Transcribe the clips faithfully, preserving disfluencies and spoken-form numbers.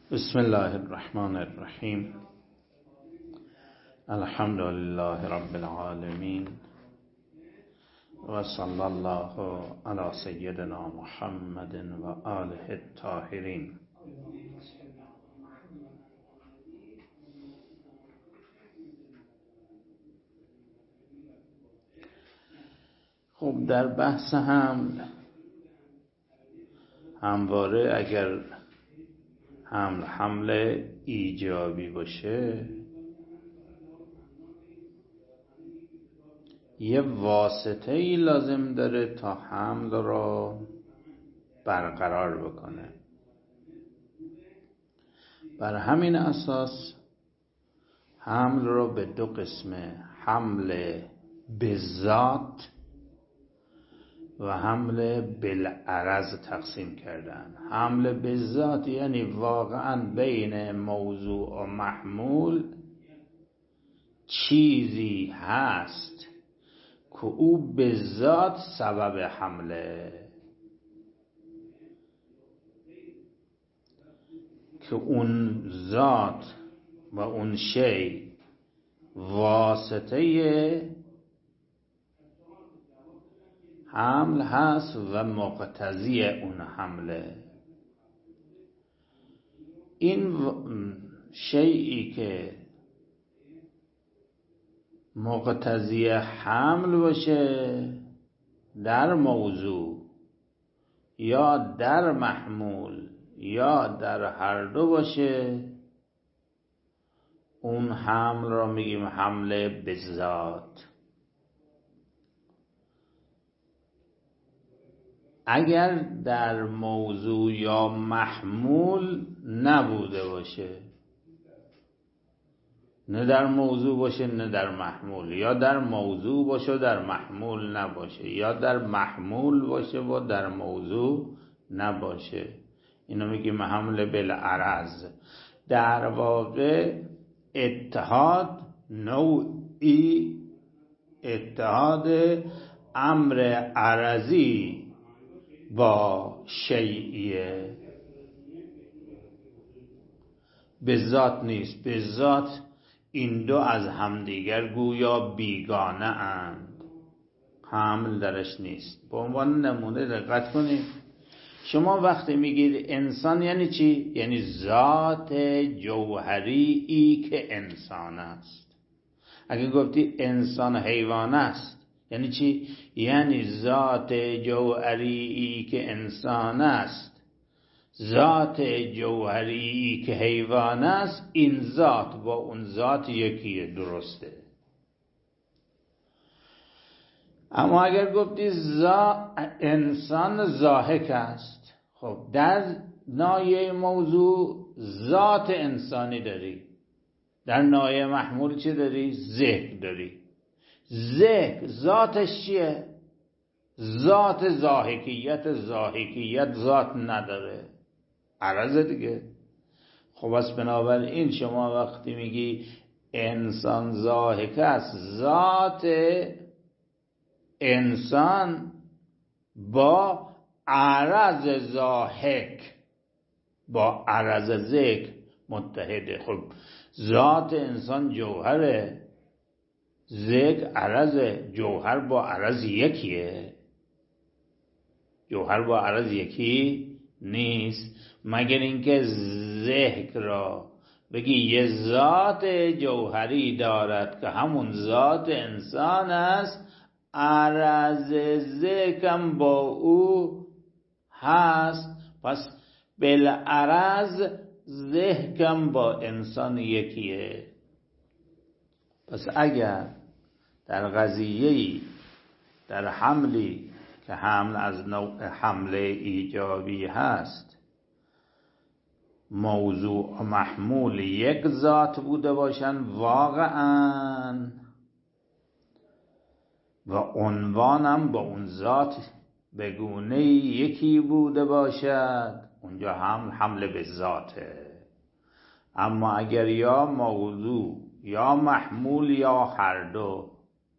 بسم الله الرحمن الرحیم. الحمد لله رب العالمین و صلی الله علی سیدنا محمد و آله الطاهرین. خب در بحث حمل همواره اگر حمل حمل ایجابی باشه یه واسطه ای لازم داره تا حمل را برقرار بکنه. بر همین اساس حمل را به دو قسم، حمل بالذات و حمل بالعرض تقسیم کردن. حمل بالذات یعنی واقعا بین موضوع و محمول چیزی هست که او بالذات سبب حمله، که اون ذات و اون شی واسطه حمل هست و مقتضی اون حمله. این شیئی که مقتضی حمل باشه در موضوع یا در محمول یا در هر دو باشه، اون حمل را میگیم حمل بالذات. اگر در موضوع یا محمول نبوده باشه، نه در موضوع باشه نه در محمول، یا در موضوع باشه و در محمول نباشه، یا در محمول باشه و در موضوع نباشه، اینو میگیم حمل بالعرض. در واقع اتحاد نوعی اتحاد امر عرضی با شیعیه، به ذات نیست. به ذات این دو از همدیگر گویا بیگانه اند، حمل درش نیست. به عنوان نمونه دقت کنید، شما وقتی میگید انسان یعنی چی؟ یعنی ذات جوهری ای که انسان است. اگه گفتی انسان حیوان است یعنی چی؟ یعنی ذات جوهری ای که انسان است، ذات جوهری ای که حیوان است، این ذات با اون ذات یکیه، درسته. اما اگر گفتی زا انسان ضاحک است، خب در نایه موضوع ذات انسانی داری، در نایه محمول چی داری؟ ذهن داری. ذهن ذاتش چیه؟ ذات ضاحکیت. ضاحکیت ذات نداره، عرض دیگه. خب از بنابراین شما وقتی میگی انسان ضاحک است، ذات انسان با عرض ضاحک با عرض ذکر متحده. خب ذات انسان جوهره، ذکر عرضه، جوهر با عرض یکیه؟ جوهر با عرض یکی نیست، مگر اینکه ذکر را بگی یه ذات جوهری دارد که همون ذات انسان است، عرض ذکرم با او هست، پس بالعرض ذکرم با انسان یکیه. پس اگر در قضیه‌ای، در حملی که حمل از نوع حمل ایجابی هست، موضوع و محمول یک ذات بوده باشن واقعاً و عنوانم با اون ذات به گونه یکی بوده باشد، اونجا هم حمل به ذاته. اما اگر یا موضوع یا محمول یا هر دو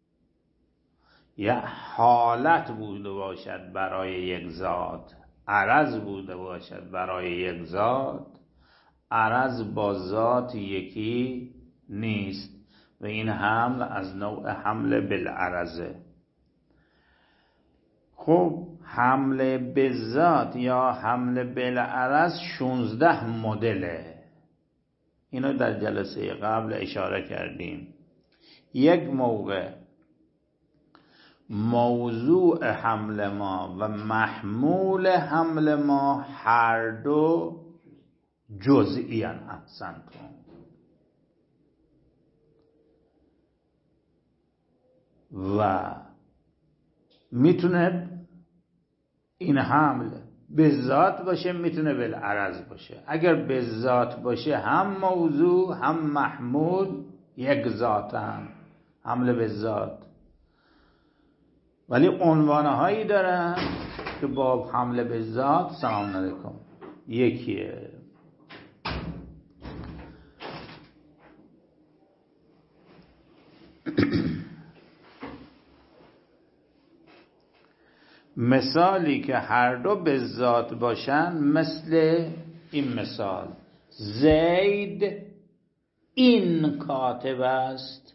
یا حالت بوده باشد برای یک ذات، عرض بوده باشد برای یک ذات، عرض با ذات یکی نیست و این حمل از نوع حمل بالعرضه. خب حمل به ذات یا حمل بالعرض شانزده مدله. اینو در جلسه قبل اشاره کردیم. یک موقع موضوع حمل ما و محمول حمل ما هر دو جزئی ان احسنتم و میتونه این حمل به ذات باشه، میتونه بالعرض باشه. اگر به ذات باشه هم موضوع هم محمول یک ذات هم حمل به ذات، ولی عنوانهایی دارن که با حمل به ذات سلام علیکم یکیه. مثالی که هر دو به ذات باشن مثل این مثال: زید این کاتب است،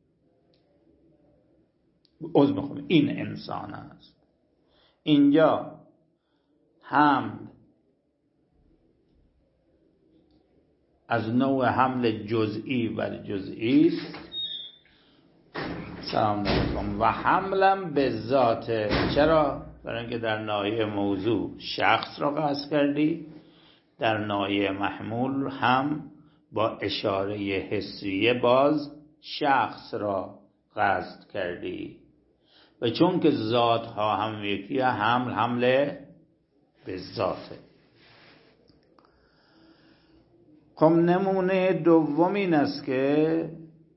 عذر میخوام این انسان است. اینجا حمل از نوع حمل جزئی بر جزئی است. سلام علیکم. و حملم به ذاته. چرا؟ برای اینکه در ناحیه موضوع شخص را قصد کردی، در ناحیه محمول هم با اشاره حسیه باز شخص را قصد کردی و چون که ذات ها هم یکی، حمل حمله به ذاته. خب نمونه دوم این است که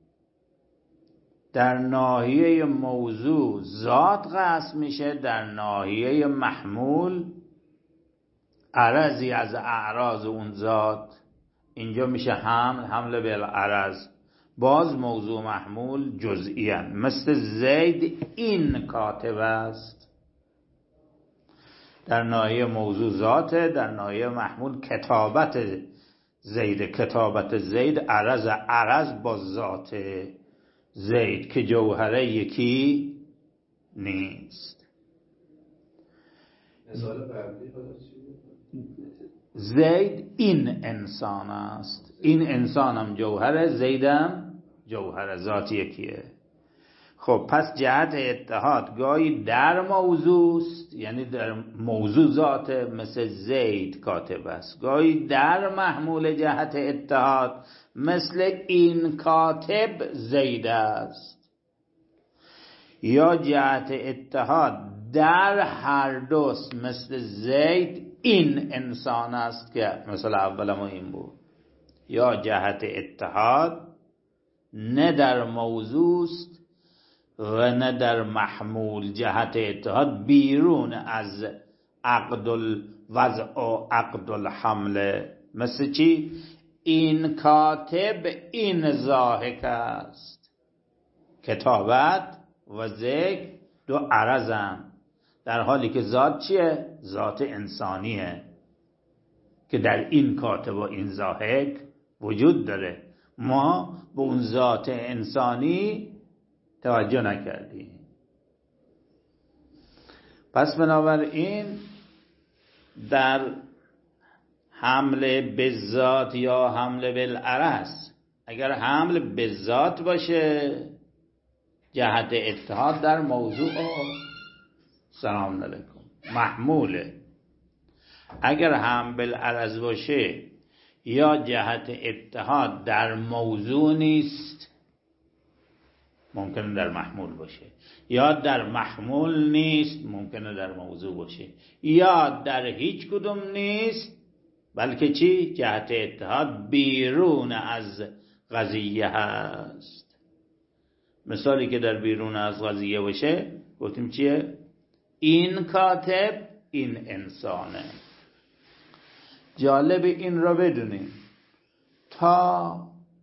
در ناحیه موضوع ذات قصد میشه، در ناحیه محمول عرضی از اعراض اون ذات. اینجا میشه حمل حمل بالعرض، باز موضوع محمول جزئی ان. مثل زید این کاتب است، در ناحیه موضوع ذاته، در ناحیه محمول کتابت زید. کتابت زید عرض عرض با ذات زید که جوهره یکی نیست. زید این انسان است، این انسان هم جوهره، زیدم جوهره، ذات یکیه. خب پس جهت اتحاد گاهی در موضوع است، یعنی در موضوع ذاته مثل زید کاتب است، گاهی در محمول جهت اتحاد مثل این کاتب زید است، یا جهت اتحاد در هر دوست مثل زید این انسان است که مثل اول ما این بود. یا جهت اتحاد نه در موضوع است و نه در محمول، جهت اتحاد بیرون از عقد الوضع و عقد الحمل. مثل چی؟ این کاتب این ضاحک است. کتابت و ذکر دو عرضن، در حالی که ذات چیه؟ ذات انسانیه که در این کاتب و این ضاحک وجود داره. ما به اون ذات انسانی توجه نکردیم. پس بنابراین در حمل به ذات یا حمل بالعرض، اگر حمل به ذات باشه جهت اتحاد در موضوع سلام علیکم محموله. اگر حمل بالعرض باشه یا جهت اتحاد در موضوع نیست، ممکنه در محمول باشه، یا در محمول نیست ممکنه در موضوع باشه، یا در هیچ کدوم نیست بلکه چی؟ جهت اتحاد بیرون از قضیه هست. مثالی که در بیرون از قضیه باشه گفتیم چیه؟ این کاتب این انسانه. جالب این را بدونیم تا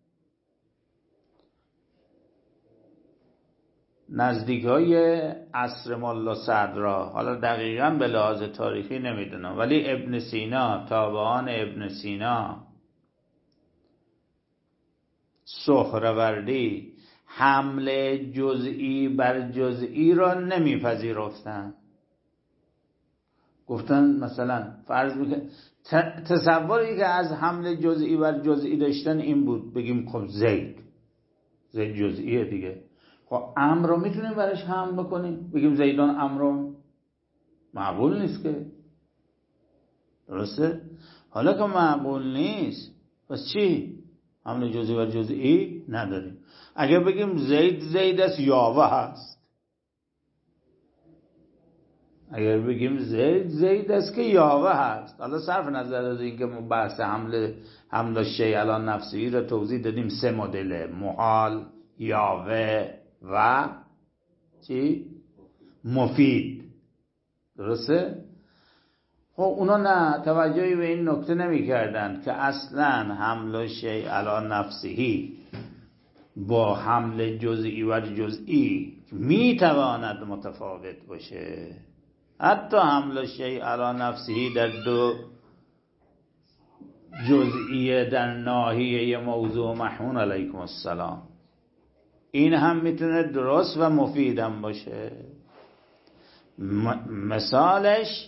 نزدیک های عصر ملا صدرا، حالا دقیقاً به لحاظ تاریخی نمیدونم، ولی ابن سینا، تابعان ابن سینا سهروردی حمله جزئی بر جزئی را نمیپذیرفتن. گفتن مثلا فرض میکنه تصوری که از حمله جزئی بر جزئی داشتن این بود، بگیم خب زید زید جزئیه دیگه، خب امر رو میتونیم برش حمل بکنیم بگیم زیدان امرون؟ معقول نیست که. درسته؟ حالا که معقول نیست پس چی؟ حمله جزئی بر جزئی نداریم. اگر بگیم زید زید است یاوه هست، اگر بگیم زید زید است که یاوه هست، حالا صرف نظر از این که بحث حمله حمله شیء علی نفسی را توضیح دادیم، سه مدل: محال، یاوه و چی؟ مفید. درسته؟ خب اونا نه توجهی به این نکته نمی کردن که اصلا حمله شیء علی نفسی با حمله جزئی و جزئی می تواند متفاوت باشه. حتی حمله شیء علی نفسی در دو جزئیه در ناحیه موضوع محمول علیکم السلام، این هم میتونه درست و مفیدم باشه. مثالش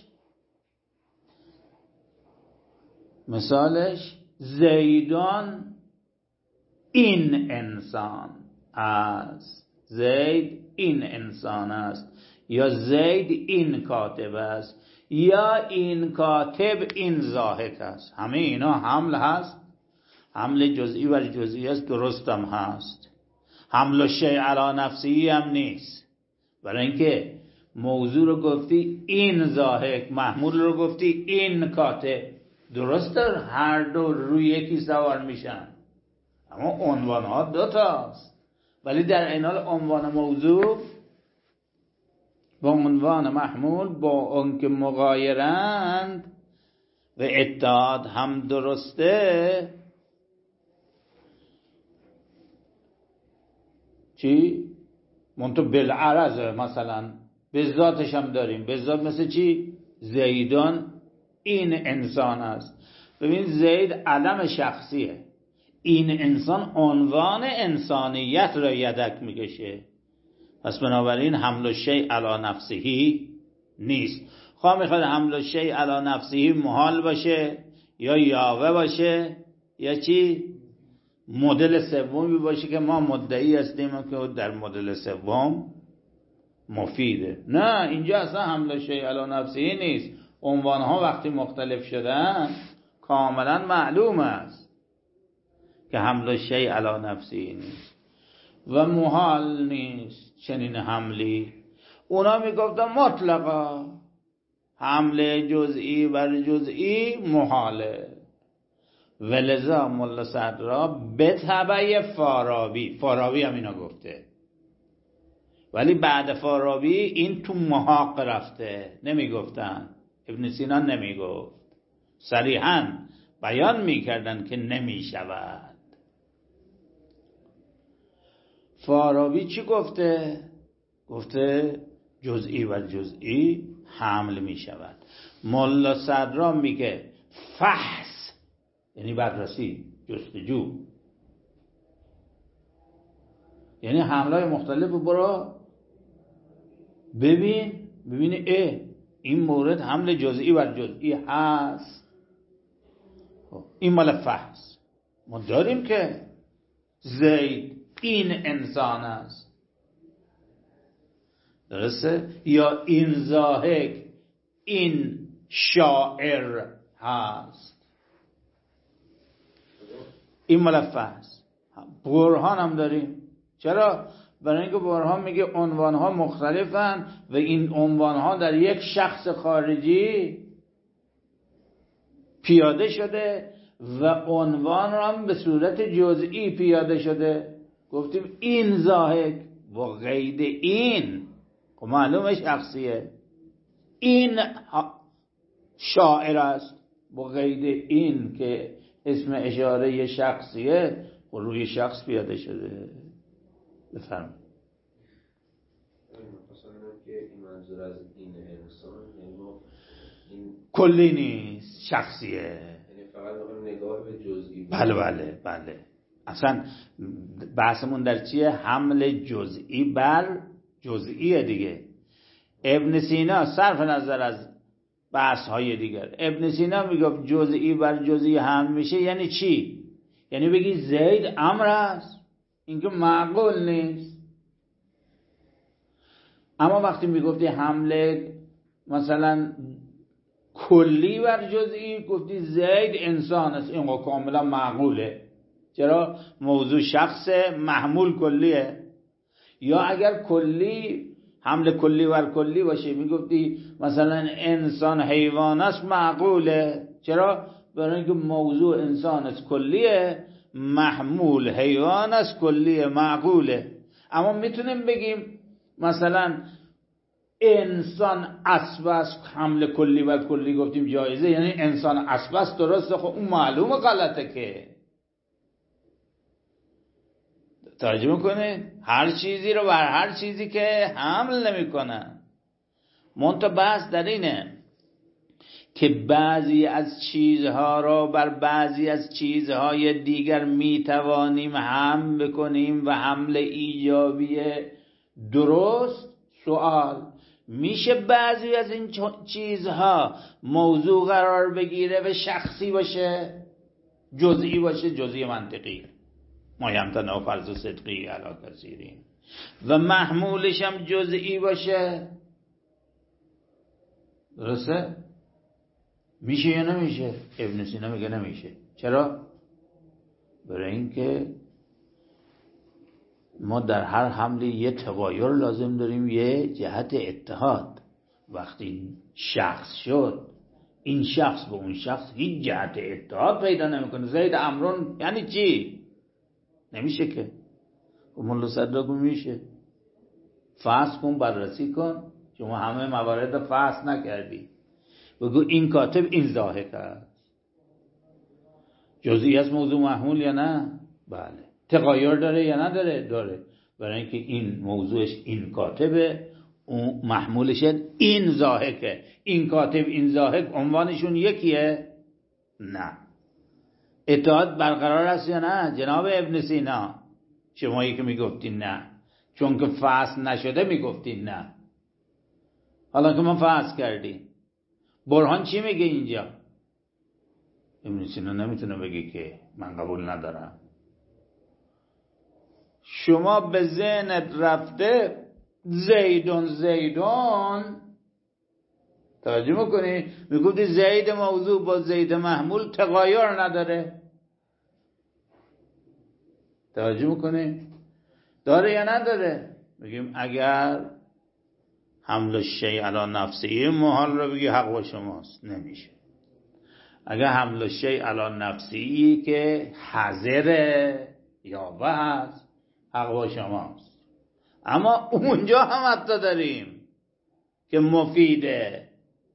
مثالش زیدان این انسان است، زید این انسان است، یا زید این کاتب است، یا این کاتب این ضاحک است. همه اینا حمل هست، حمل جزئی بر جزئی است، درستم هست. حمل شیء علی نفسی هم نیست، برای اینکه موضوع رو گفتی این ضاحک، محمول رو گفتی این کاتب، درسته هر دو روی یکی سوار میشن اما عنوان ها دو تاست، ولی در این حال عنوان موضوع با عنوان محمول با اون که مغایرند و اتحاد هم درسته چی؟ منطقه بالعرض مثلا به ذاتش هم داریم. به ذات مثل چی؟ زیدان این انسان است. ببین زید علم شخصیه، این انسان عنوان انسانیت را یدک میکشه، پس بنابراین حمل شیء علی نفسه نیست. خواه میخواد حمل شیء علی نفسه محال باشه یا یاوه باشه یا چی؟ مدل سومی باشه که ما مدعی هستیم که در مدل سوم مفیده. نه اینجا اصلا حمل شیء علی نفسه نیست. عنوانها وقتی مختلف شدن کاملا معلوم است که حمل شیء علی نفسه نیست و محال نیست چنین حملی. اونا میگفتن مطلقا حمله جزئی بر جزئی محاله، ولذا ملا صدرا به تبع فارابی، فارابی هم اینا گفته، ولی بعد فارابی این تو محاق رفته، نمیگفتن. ابن سینا نمیگفت، صریحاً بیان میکردن که نمیشود. فارابی چی گفته؟ گفته جزئی و جزئی حمل میشود. ملا صدرا میگه فحص یعنی بررسی، جستجو، یعنی حملهای مختلف برو ببین، ببینی اه این مورد حمل جزئی بر جزئی هست، این مال فحص. ما داریم که زید این انسان است، درسته؟ یا این ضاحک این شاعر هست، این مال فحص. برهان هم داریم. چرا؟ برای اینکه برهان میگه عنوانها مختلفن و این عنوانها در یک شخص خارجی پیاده شده و عنوان را هم به صورت جزئی پیاده شده. گفتیم این ضاحک و قید این، خب معلومه شخصیه، این شاعر است با قید این که اسم اشاره شخصیه و روی شخص پیاده شده. بفرم. این منظور از این انسان یعنی ما این کلی نیست، شخصیه، یعنی فقط میخوایم نگاه به جزئی. بله بله بله اصلا بحثمون در چیه؟ حمل جزئی بر جزئیه دیگه. ابن سینا صرف نظر از بحث های دیگر، ابن سینا میگفت جزئی بر جزئی حمل میشه یعنی چی؟ یعنی بگی زید امر است، این که معقول نیست. اما وقتی میگفتی حمله مثلا کلی بر جزئی، گفتی زید انسان است، این کاملا معقوله. چرا؟ موضوع شخص، محمول کلیه. یا اگر کلی حمله کلی بر کلی باشه، میگفتی مثلا انسان حیوان است، معقوله. چرا؟ برای اینکه موضوع انسان است کلیه، محمول حیوان است کلیه، معقوله. اما میتونیم بگیم مثلا انسان اسب است، حمله کلی بر کلی گفتیم جایزه، یعنی انسان اسب است، درسته. خب اون معلومه غلطه که. توجه میکنه؟ هر چیزی رو بر هر چیزی که حمل نمیکنه. منتها بحث در اینه که بعضی از چیزها را بر بعضی از چیزهای دیگر میتوانیم حمل بکنیم و حمل ایجابی درست. سوال میشه بعضی از این چیزها موضوع قرار بگیره و شخصی باشه، جزئی باشه، جزئی منطقی، ما یمتنع فرض صدقی علی کثیرین، و محمولش هم جزئی باشه. درسته؟ میشه یا نمیشه؟ ابن سینا میگه نمیشه. چرا؟ برای اینکه ما در هر حمله یه تغایر لازم داریم، یه جهت اتحاد. وقتی شخص شد، این شخص با اون شخص هیچ جهت اتحاد پیدا نمیکنه. زید امرون یعنی چی؟ نمیشه که. ملا صدراکو میشه فحص کن، بررسی کن. شما همه موارد فحص نکردی، بگو این کاتب این ضاحک است، جزئی از موضوع محمول یا نه؟ بله. تغایر داره یا نداره؟ داره. برای اینکه این موضوعش این کاتبه، اون محمولش این ضاحکه. این کاتب این ضاحک عنوانشون یکیه؟ نه. اتحاد برقرار است یا نه جناب ابن سینا؟ شمایی که میگفتین نه، چون که فحص نشده میگفتین نه. حالا که ما فحص کردیم، برهان چی میگه اینجا؟ ابن سینا نمیتونه بگه که من قبول ندارم. شما به ذهنت رفته زیدون زیدون، توجه میکنی؟ میگفتی زید موضوع با زید محمول تغایر نداره. توجه میکنی؟ داره یا نداره؟ میگیم اگر حمل شیء علی نفسه محال رو بگی حق با شماست، نمیشه. اگر حمل شیء علی نفسی که حاضره یا بس، حق با شماست. اما اونجا هم حتی داریم که مفیده.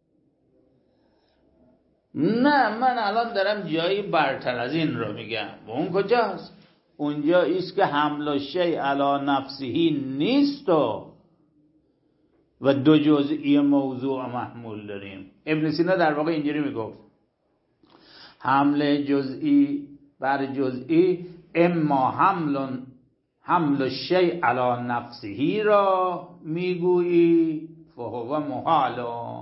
نه من الان دارم جایی برتر از این رو میگم. و اون کجاست؟ اونجا ایست که حمل شیء علی نفسه نیست و و دو جزئی موضوع محمول داریم. ابن سینا در واقع اینجوری میگفت حمل جزئی بر جزئی اما حمل حمل شیء علی نفسه را میگویی فهو محال،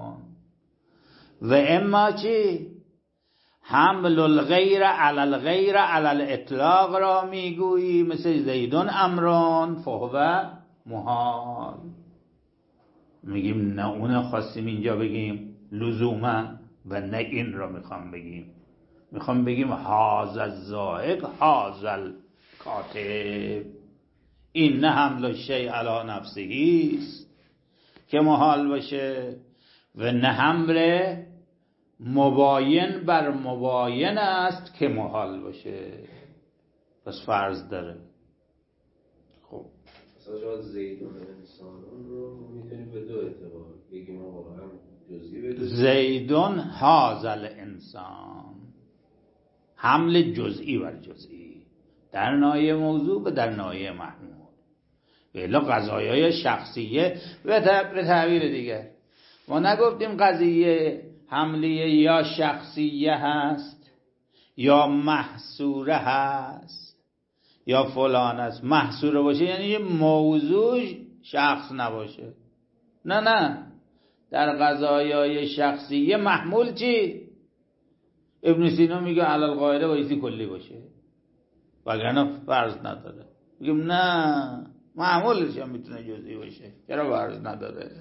و اما چی؟ حمل الغیر علی الغیر علی الاطلاق را میگویی، مثل زیدون امران فهو محال. میگیم نه اون خواستیم اینجا بگیم لزوما، و نه این را میخوام بگیم. میخوام بگیم هذا الزاهق هذا الکاتب، این نه حمل شیء علی نفسه است که محال باشه، و نه حمل مباین بر مباین است که محال باشه. پس فرض داره. خب مثلا شما زیدون انسانان رو میتونیم به دو اعتبار بگیم آقا هم جزئی به زیدون هذا الانسان، حمل جزئی بر جزئی در ناحیه موضوع و در ناحیه محمول. بلا قضایای شخصیه به تعبیر دیگر ما نگفتیم قضیه حملیه یا شخصیه هست یا محصوره هست. یا فلان است محصور باشه یعنی یه موضوع شخص نباشه. نه نه، در قضایای شخصی محمول چی؟ ابن سینا میگه علی القاعده بایستی کلی باشه وگرنه فرض نداره. میگم نه، محمولش هم میتونه جزئی باشه، چرا فرض نداره؟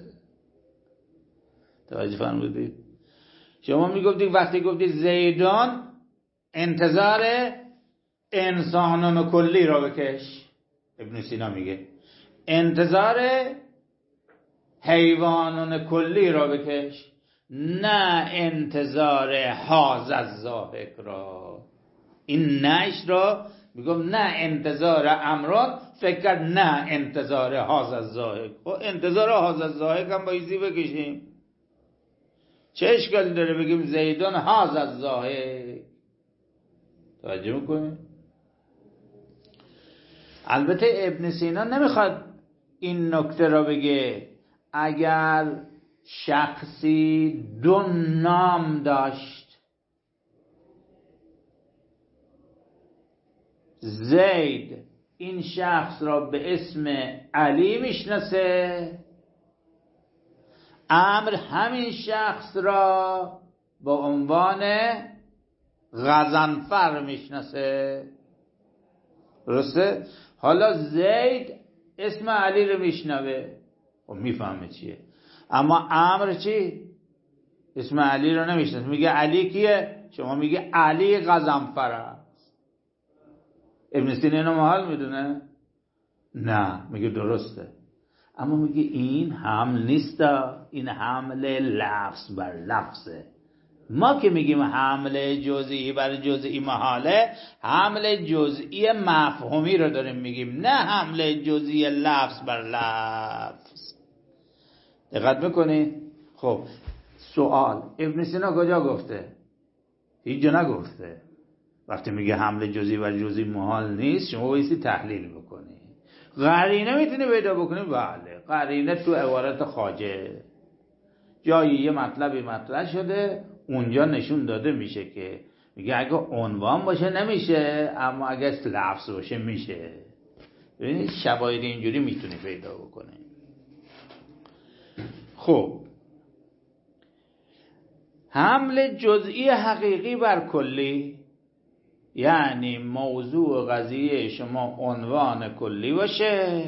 توجه فرمودید؟ شما میگفتید وقتی گفتید زیدان انتظار انسانان کلی را بکش، ابن سینا میگه انتظار حیوانان کلی را بکش، نه انتظار حاز الزاهق را. این نش را میگم نه انتظار امران، فکر کرد نه انتظار حاز الزاهق. خب انتظار حاز الزاهق هم بایزی بکشیم، چه اشکالی داره بگیم زیدان حاز الزاهق؟ توجه میکنیم؟ البته ابن سینا نمیخواد این نکته را بگه اگر شخصی دو نام داشت، زید این شخص را به اسم علی میشناسه، عمرو همین شخص را با عنوان غضنفر میشناسه، درسته؟ حالا زید اسم علی رو میشنوه، خب میفهمه چیه، اما عمرو چی؟ اسم علی رو نمیشناسه، میگه علی کیه؟ شما میگه علی غضنفر است. ابن سینا اینو محال میدونه؟ نه، میگه درسته، اما میگه این حمل نیست، این حمل لفظ بر لفظه. ما که میگیم حمل جزئی بر جزئی محاله، حمل جزئی مفهومی رو داریم میگیم، نه حمل جزئی لفظ بر لفظ. دقت میکنید؟ خب سوال، ابن سینا کجا گفته؟ هیچ جا نگفته. وقتی میگه حمل جزئی بر جزئی محال نیست، شما بایستی تحلیل بکنی. قرینه میتونی پیدا بکنی؟ بله، قرینه تو عبارت خواجه جایی یه مطلبی مطرح شده، اونجا نشون داده میشه که میگه اگه عنوان باشه نمیشه، اما اگه لفظ باشه میشه. ببینید شواهد اینجوری میتونی پیدا بکنی. خب حمل جزئی حقیقی بر کلی یعنی موضوع قضیه شما عنوان کلی باشه،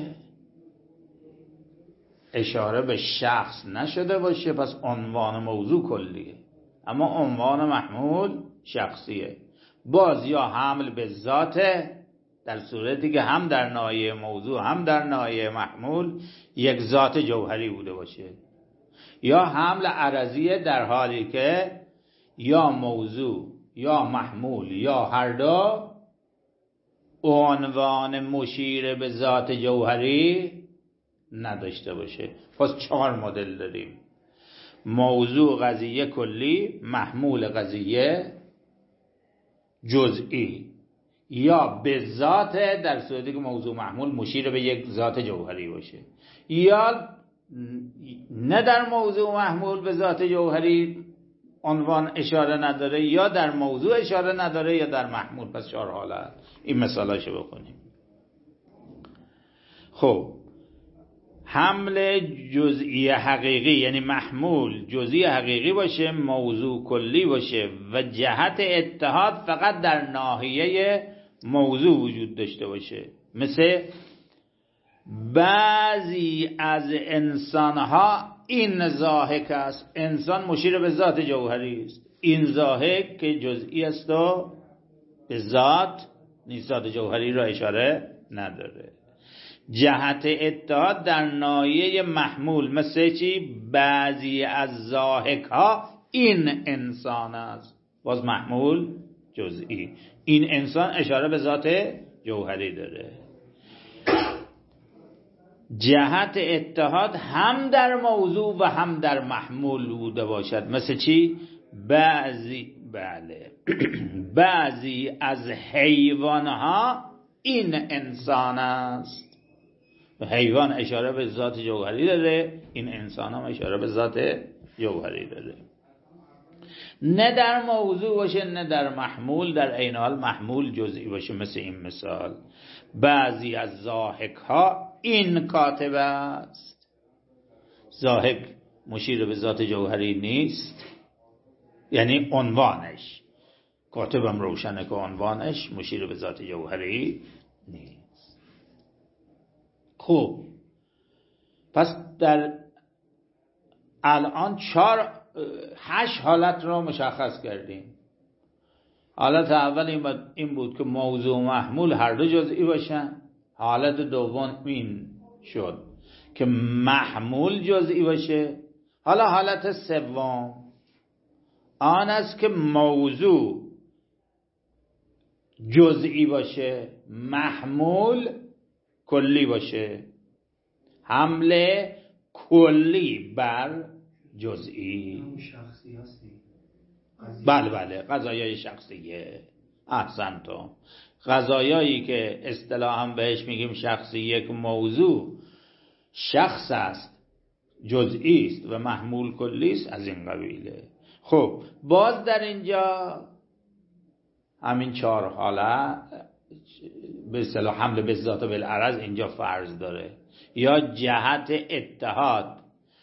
اشاره به شخص نشده باشه، پس عنوان موضوع کلیه، اما عنوان محمول شخصیه. باز یا حمل به ذاته، در صورتی که هم در ناحیه موضوع هم در ناحیه محمول یک ذات جوهری بوده باشه، یا حمل عرضیه در حالی که یا موضوع یا محمول یا هر دو عنوان مشیر به ذات جوهری نداشته باشه. پس چهار مدل داریم: موضوع قضیه کلی، محمول قضیه جزئی، یا به ذات در صورتی که موضوع محمول مشیر به یک ذات جوهری باشه، یا نه در موضوع محمول به ذات جوهری عنوان اشاره نداره، یا در موضوع اشاره نداره، یا در محمول. پس چهار حالت. این مثالاشو بکنیم. خب حمل جزئی حقیقی یعنی محمول جزئی حقیقی باشه، موضوع کلی باشه و جهت اتحاد فقط در ناحیه موضوع وجود داشته باشه. مثل بعضی از انسانها این ضاحک است، انسان مشیر به ذات جوهری است، این ضاحک که جزئی است و به ذات نیست، ذات جوهری را اشاره نداره. جهت اتحاد در ناحیه محمول، مثل چی؟ بعضی از ضاحک ها این انسان است، باز محمول جزئی، این انسان اشاره به ذات جوهری داره. جهت اتحاد هم در موضوع و هم در محمول بوده باشد، مثل چی؟ بعضی بله بعضی از حیوانها این انسان است. حیوان اشاره به ذات جوهری داره، این انسان هم اشاره به ذات جوهری داره. نه در موضوع باشه نه در محمول، در عین حال محمول جزئی باشه. مثل این مثال بعضی از ضاحک ها این کاتب است. ضاحک مشیر به ذات جوهری نیست، یعنی عنوانش، کاتبم روشنه که عنوانش مشیر به ذات جوهری نیست. خب پس در الان چهار هشت حالت رو مشخص کردیم. حالت اول این بود که موضوع و محمول هر دو جزئی باشن. حالت دوم این شد که محمول جزئی باشه. حالا حالت سوم آن است که موضوع جزئی باشه، محمول کلی باشه. حمله کلی بر جزئی. شخصی هستی. بله بله قضایای شخصیه. احسن تو. قضایایی که اصطلاحاً بهش میگیم شخصی، یک موضوع شخص است، جزئی است و محمول کلی است، از این قبیله. خب باز در اینجا همین چهار حالت به اصطلاح حمل به ذات و بالعرض اینجا فرض داره. یا جهت اتحاد،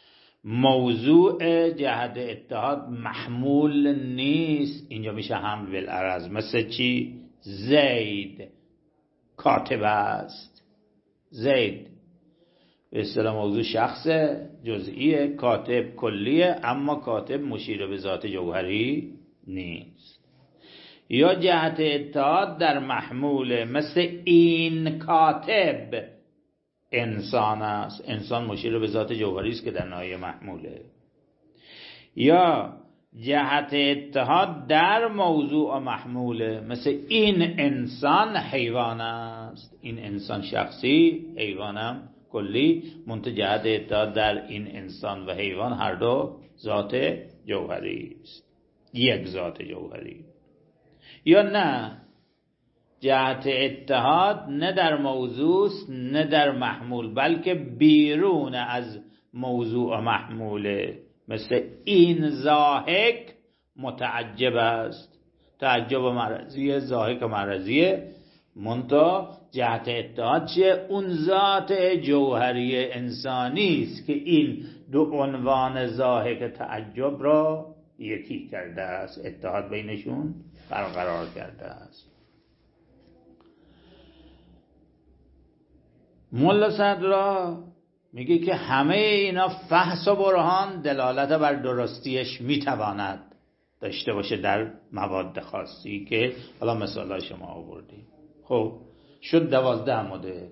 موضوع جهت اتحاد محمول نیست، اینجا میشه حمل بالعرض. مثل چی؟ زید کاتب است. زید به اصطلاح موضوع شخص جزئیه، کاتب کلیه، اما کاتب مشیر به ذات جوهری نیست. یا جهت اتحاد در محموله، مثل این کاتب انسان است. انسان مشیر به ذات جوهری است که در ناحیه محموله. یا جهت اتحاد در موضوع و محموله، مثل این انسان حیوان است. این انسان شخصی، حیوانم کلی، منتها جهت اتحاد در این انسان و حیوان هر دو ذات جوهری است، یک ذات جوهری. یا نه جهت اتحاد نه در موضوع نه در محمول، بلکه بیرون از موضوع و محموله. مثل این ضاحک متعجب است. تعجب مرضیه، ضاحک مرضیه، منتها جهت اتحاد چیه؟ اون ذات جوهری انسانی است که این دو عنوان ضاحک تعجب را یکی کرده است، اتحاد بینشون برقرار کرده است. مولا صدرا میگه که همه اینا فحص و برهان دلالت بر درستیش میتواند داشته باشه در مواد خاصی که حالا مثالای شما آوردیم. خب شد دوازده مدل.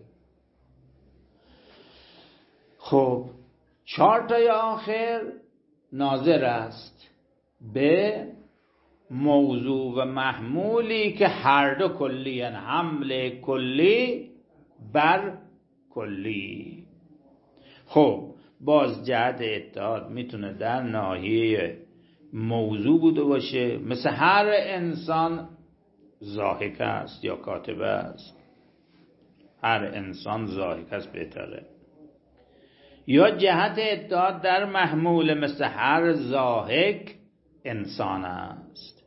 خب چهار تای آخر ناظر است به موضوع و محمولی که هر دو کلی، یعنی حمل کلی بر کلی. خب باز جهت اتحاد میتونه در ناحیه موضوع بوده باشه، مثل هر انسان ضاحک است یا کاتب است. هر انسان ضاحک است بهتره. یا جهت اتحاد در محمول، مثل هر ضاحک انسان است.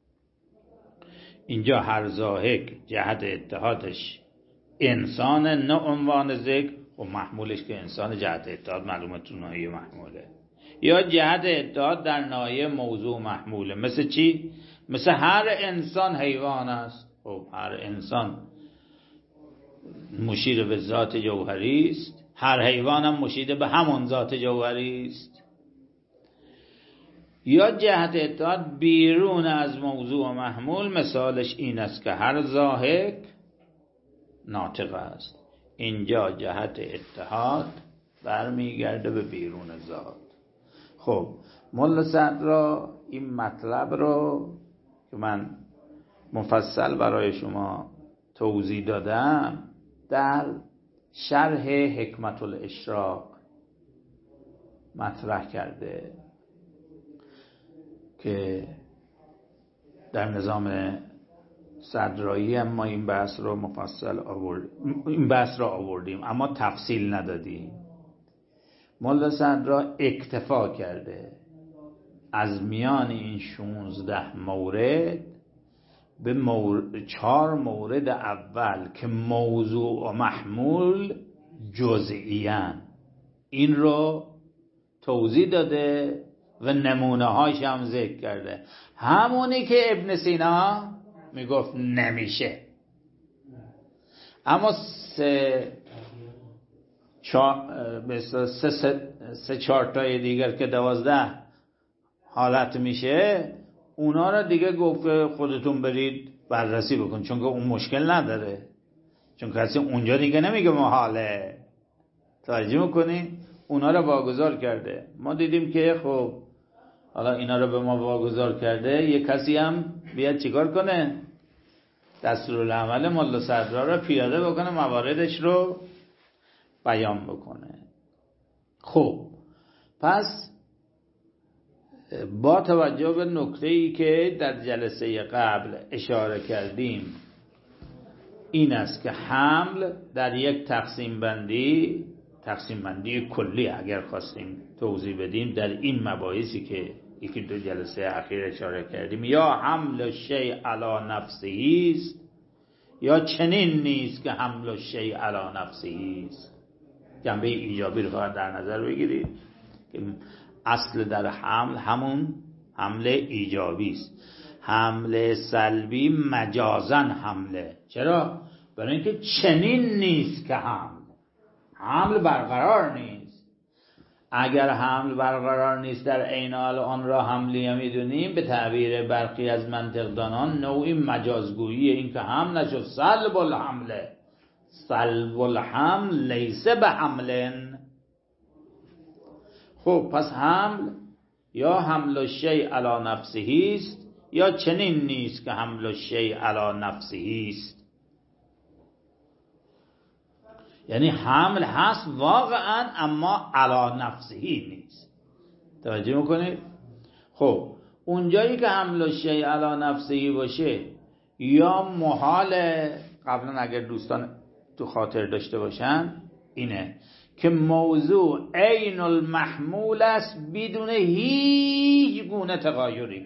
اینجا هر ضاحک جهت اتحادش انسان، نه عنوان ذکر، و محمولش که انسان جهت اتحاد معلومه تو ناحیه محموله. یا جهت اتحاد در ناحیه موضوع محموله، مثل چی؟ مثل هر انسان حیوان است. خب هر انسان مشیر به ذات جوهری است، هر حیوان هم مشیر به همون ذات جوهری است. یا جهت اتحاد بیرون از موضوع و محمول، مثالش این است که هر ضاحک ناطق است. اینجا جهت اتحاد برمیگرده به بیرون ذات. خب مولا صدرا این مطلب رو که من مفصل برای شما توضیح دادم در شرح حکمت الاشراق مطرح کرده که در نظام صدرایی هم ما این بحث رو مفصل آوردیم، این بحث رو آوردیم اما تفصیل ندادیم. مولا صدرا اکتفا کرده از میان این شانزده مورد به مورد چهار مورد اول که موضوع و محمول جزئیان این رو توضیح داده و نمونه هاش هم ذکر کرده. همونی که ابن سینا میگفت نمیشه. اما سه چهار سه, سه, سه چهار تای دیگر که دوازده حالت میشه، اونا رو دیگه گفت خودتون برید بررسی بکن، چون که اون مشکل نداره، چون کسی اونجا دیگه نمیگه محاله. توجه میکنی؟ اونا رو واگذار کرده. ما دیدیم که خب حالا اینا رو به ما واگذار کرده، یه کسی هم بیاد چیکار کنه؟ دستورالعمل ملا صدرا رو پیاده بکنه، مواردش رو بیان بکنه. خب پس با توجه به نکته‌ای که در جلسه قبل اشاره کردیم، این است که حمل در یک تقسیم بندی تقسیم بندی کلی اگر خواستیم توضیح بدیم در این مباحثی که یکی دو جلسه اخیر اشاره کردیم، یا حمل شیء علی نفسه است یا چنین نیست که حمل شیء علی نفسه است. جنبه ایجابی رو فقط در نظر بگیرید که اصل در حمل همون حمل ایجابی است. حمل سلبی مجازن حمله. چرا؟ برای اینکه چنین نیست که حمل حمل برقرار نیست. اگر حمل برقرار نیست در عین حال آن را حملیه میدونیم، به تعبیر برخی از منطقدانان نوعی مجازگویی، این که حمل نشد سلب الحمله. سلب الحمل لیس به حملن. خب پس حمل یا حمل الشیء علی نفسه است یا چنین نیست که حمل الشیء علی نفسه است. یعنی حمل هست واقعا اما علی نفسه نیست. توجه میکنید؟ خب اونجایی که حمل الشیء علی نفسه باشه یا محال، قبلا اگر دوستان تو خاطر داشته باشن اینه که موضوع عین المحمول است بدون هیچ گونه تغایری.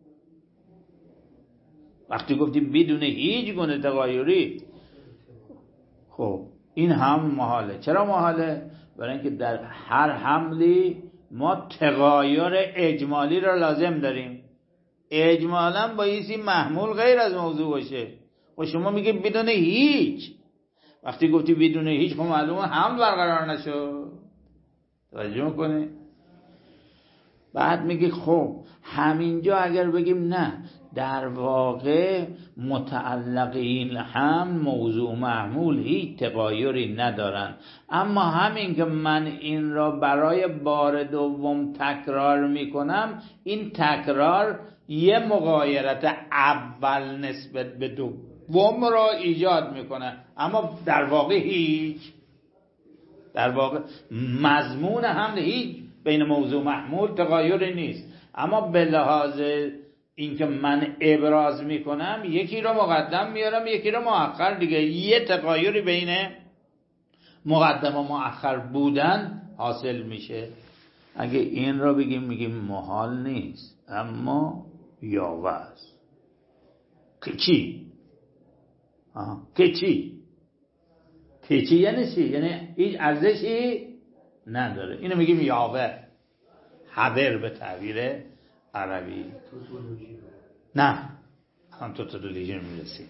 وقتی گفتیم بدون هیچ گونه تغایری، خب این هم محاله. چرا محاله؟ برای اینکه در هر حملی ما تغایر اجمالی را لازم داریم. اجمالا بایستی محمول غیر از موضوع باشه. و شما میگه بدون هیچ. وقتی گفتی بدون هیچ خب معلومه حمل برقرار نشد. توجه میکنی؟ بعد میگی خب همینجا اگر بگیم نه، در واقع متعلق این حمل موضوع محمول هیچ تغایری ندارن، اما همین که من این را برای بار دوم تکرار میکنم، این تکرار یه مغایرت اول نسبت به دوم را ایجاد میکنه، اما در واقع هیچ در واقع مضمون حمل هیچ بین موضوع محمول تغایری نیست، اما به لحاظ اینکه من ابراز میکنم یکی رو مقدم میارم یکی رو مؤخر، دیگه یه تغایری بین مقدم و مؤخر بودن حاصل میشه. اگه این رو بگیم میگیم محال نیست اما یاوه است. که چی؟ آها. که چی؟ که چی یعنی چی؟ یعنی هیچ ارزشی نداره. اینو میگیم یاوه، حبر به تعبیر عربی. نه الان توتولوژی رو میرسیم.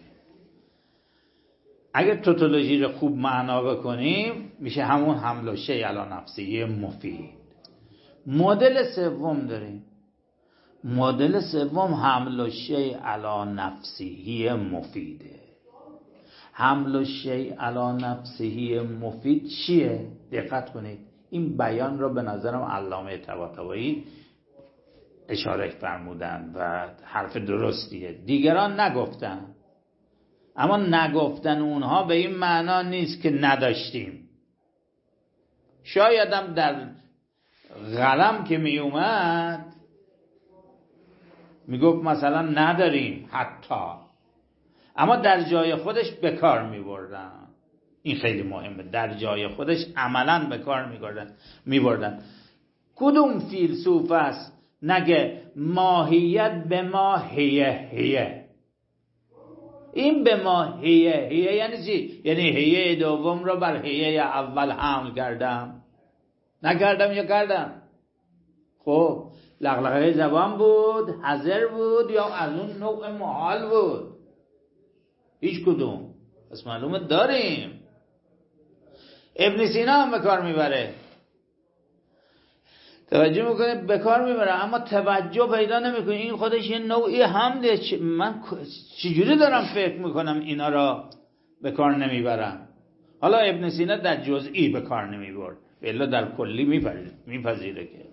اگر توتولوژی رو خوب معنا بکنیم میشه همون حمل و شیء علی نفسه مفید. مدل سوم داریم. مدل سوم حمل و شیء علی نفسه مفیده. حمل و شیء علی نفسه مفید چیه؟ دقت کنید. این بیان رو به نظرم علامه طباطبایی اشاره فرمودن و حرف درستیه، دیگران نگفتن. اما نگفتن اونها به این معنا نیست که نداشتیم. شایدم در قلم که می اومد می گفت مثلا نداریم حتی، اما در جای خودش به کار می بردن. این خیلی مهمه، در جای خودش عملا به کار می بردن. کدوم فیلسوف است نگه ماهیت به ما هیه هیه. این به ما هیه هیه یعنی چی؟ یعنی هیه دوم رو بر هیه اول حمل کردم. نکردم یا کردم؟ خب لغلقه زبان بود، حذر بود، یا از اون نوع محال بود؟ هیچ کدوم. پس معلومه داریم. ابن سینا هم به کار میبره، توجه میکنه به کار میبره، اما توجه پیدا نمیکنه. این خودش یه نوعی حمله. من چجوری دارم فکر میکنم اینا را به کار نمیبرم؟ حالا ابن سینا در جزئی به کار نمیبرد، الا در کلی میپذیره که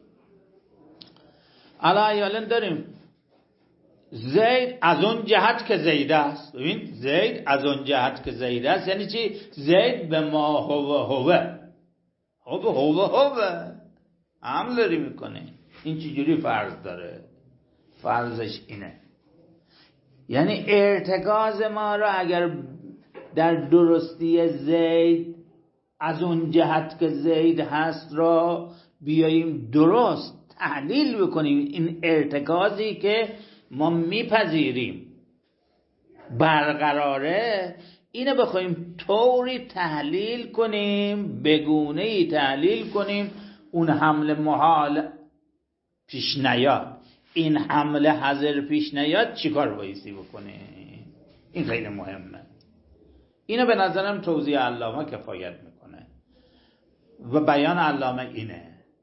علا ایالن داریم زید از اون جهت که زید است. ببین زید از اون جهت که زید است یعنی چی؟ زید به ما هو هوه هو هو هوه حمل میکنه. این چجوری فرض داره؟ فرضش اینه، یعنی ارتکاز ما را اگر در درستی زید از اون جهت که زید هست را بیاییم درست تحلیل بکنیم، این ارتکازی که ما میپذیریم برقراره، اینو بخوایم طوری تحلیل کنیم، بگونه‌ای تحلیل کنیم، اون حمل محال پیش نیاد، این حمل حذر پیش نیاد، چیکار بایستی بکنیم؟ این خیلی مهمه. اینو به نظرم توضیح علامه کفایت میکنه و بیان علامه اینه.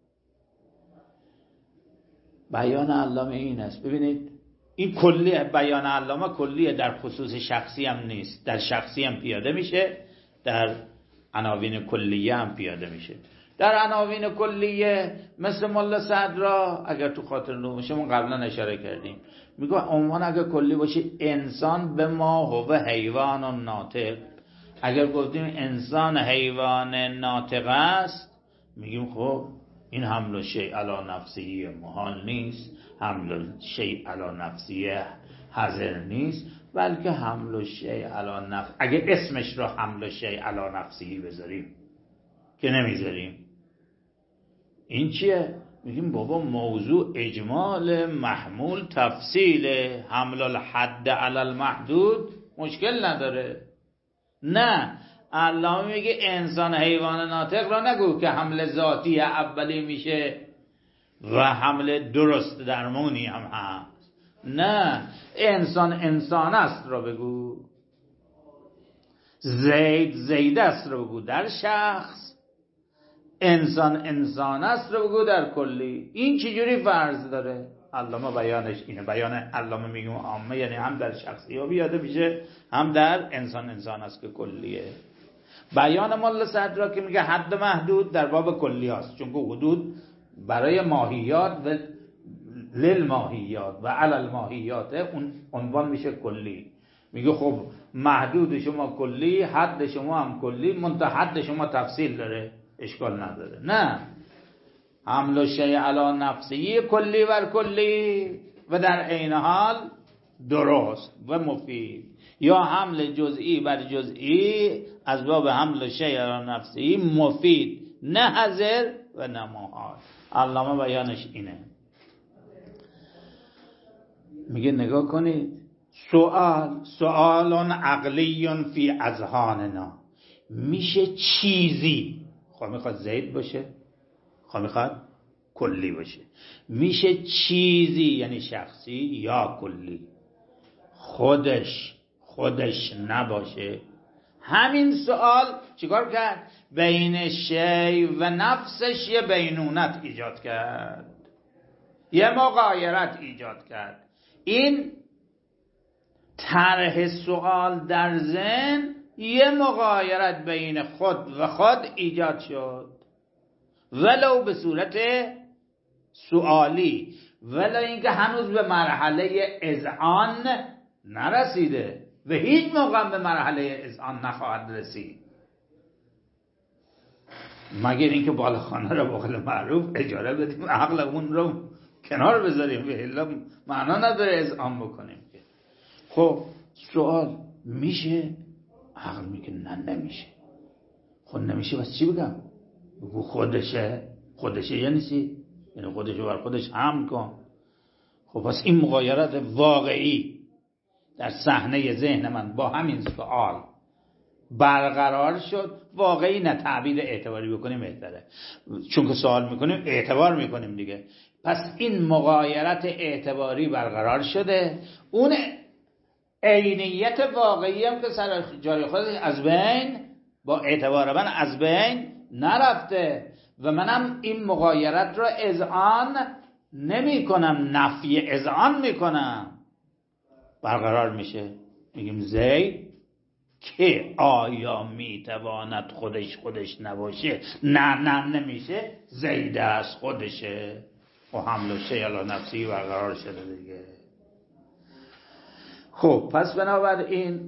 بیان علامه این است. ببینید این کلیه، بیان علامه کلیه، در خصوص شخصی هم نیست، در شخصی هم پیاده میشه، در عناوین کلیه هم پیاده میشه. در عناوین کلیه مثل ملا سعد را اگر تو خاطر نو باشه ما قبلا اشاره کردیم، میگه عنوان اگر کلی باشه انسان به ما هو حیوان و ناطق. اگر گفتیم انسان حیوان ناطق است، میگیم خب این حمل شیء علی نفسی محال نیست، حمل شیء علی نفسی حاضر نیست، بلکه حمل شیء علی نفس، اگه اسمش رو حمل شیء علی نفسی بذاریم که نمیذاریم، این چیه؟ میگیم بابا موضوع اجمال محمول تفصیل، حمل الحد علی المحدود مشکل نداره. نه، علامه میگه انسان حیوان ناطق را نگو که حمل ذاتی اولی میشه و حمل درست درمونی هم هست. نه، انسان انسان است را بگو، زید زید است را بگو در شخص، انسان انسان است رو بگو در کلی. این چجوری فرض داره؟ علامه بیانش اینه. بیان علامه میگم عامه، یعنی هم در شخصی ها بیاده میشه، هم در انسان انسان است که کلیه. بیان ملا سعد را که میگه حد محدود در باب کلی هست، چون که حدود برای ماهیات و للماهیات و علی الماهیات اون عنوان میشه کلی. میگه خب محدود شما کلی، حد شما هم کلی، منتها حد شما تفصیل داره، اشکال نداره. نه، حمل شیء علی نفسی کلی بر کلی و در عین حال درست و مفید، یا حمل جزئی بر جزئی از باب حمل شیء علی نفسی مفید، نه حذر و نه محال. علامه بیانش اینه. میگه نگاه کنید، سوال سوال عقلی فی اذهاننا، میشه چیزی، خواه میخواد زید باشه، خواه میخواد کلی باشه، میشه چیزی یعنی شخصی یا کلی خودش خودش نباشه. همین سوال چیکار کرد؟ بین شی و نفسش یه بینونت ایجاد کرد، یه مغایرت ایجاد کرد. این طرح سوال در ذهن یه مغایرت بین خود و خود ایجاد شد، ولو به صورت سوالی، ولو اینکه هنوز به مرحله اذعان نرسیده و هیچ موقع به مرحله اذعان نخواهد رسید، مگر اینکه بالاخانه را به قول معروف اجاره بدیم، عقلمون رو کنار بذاریم، به الا معنا نداره اذعان بکنیم. خب سوال میشه؟ عقل میگه نه نمیشه. خود نمیشه بس چی بگم؟ بگو خودشه. خودشه یعنی چی؟ یعنی خودشو بر خودش حمل کن. خب پس این مغایرت واقعی در صحنه ذهن من با همین سوال برقرار شد. واقعی نه، تعبیر اعتباری بکنیم بهتره، چون که سوال میکنیم اعتبار میکنیم دیگه. پس این مغایرت اعتباری برقرار شده، اون عینیت واقعی هم که سر جای خودش از بین با اعتبار من از بین نرفته و منم این مغایرت را اذعان نمی کنم، نفی اذعان می کنم، برقرار میشه. میگیم زید که آیا میتواند خودش خودش نباشه؟ نه نه نمیشه، زید است خودشه و حمل و شیء علی نفسی برقرار شده دیگه. خب پس بنابراین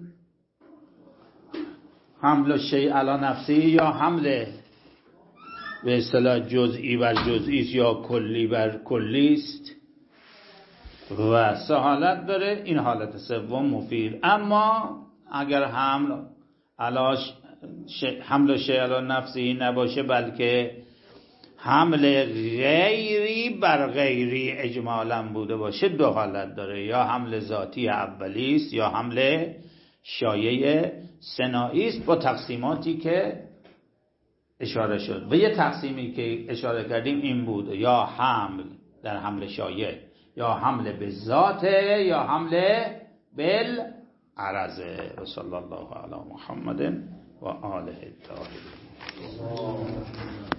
حمل و شیء علی نفسی یا حمل به اصطلاح جزئی بر جزئی است یا کلی بر کلی است و سه حالت داره. این حالت سوم مفید. اما اگر حمل علاش حمل و شیء علی نفسی نباشه، بلکه حمل غیری بر غیری اجمالا بوده باشه، دو حالت داره، یا حمل ذاتی اولی است یا حمل شایع ثنایی است، با تقسیماتی که اشاره شد. و یه تقسیمی که اشاره کردیم این بود، یا حمل در حمل شایع، یا حمل به ذاته، یا حمل بالعرضه. و صلی الله علی محمد و آله الطاهرین.